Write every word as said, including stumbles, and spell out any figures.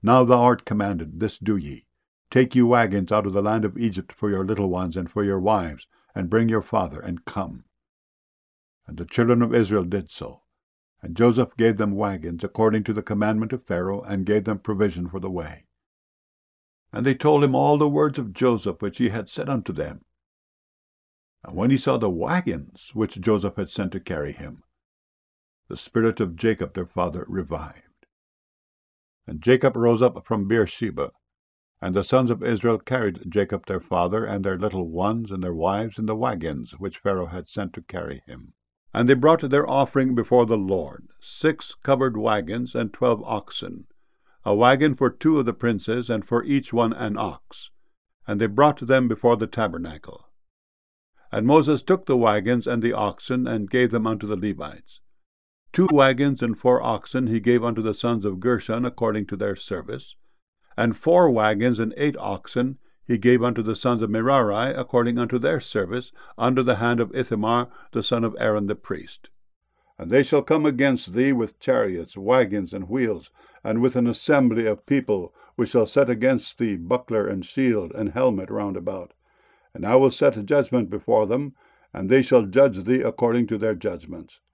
Now thou art commanded, this do ye. Take you wagons out of the land of Egypt for your little ones and for your wives, and bring your father, and come. And the children of Israel did so. And Joseph gave them wagons according to the commandment of Pharaoh, and gave them provision for the way. And they told him all the words of Joseph which he had said unto them. And when he saw the wagons which Joseph had sent to carry him, the spirit of Jacob their father revived. And Jacob rose up from Beersheba, and the sons of Israel carried Jacob their father, and their little ones, and their wives, in the wagons which Pharaoh had sent to carry him. And they brought their offering before the Lord, six covered wagons, and twelve oxen, a wagon for two of the princes, and for each one an ox. And they brought them before the tabernacle. And Moses took the wagons and the oxen, and gave them unto the Levites. Two wagons and four oxen he gave unto the sons of Gershon according to their service, and four wagons and eight oxen he gave unto the sons of Merari according unto their service, under the hand of Ithamar the son of Aaron the priest. And they shall come against thee with chariots, wagons, and wheels, and with an assembly of people, which shall set against thee buckler and shield and helmet round about. And I will set judgment before them, and they shall judge thee according to their judgments.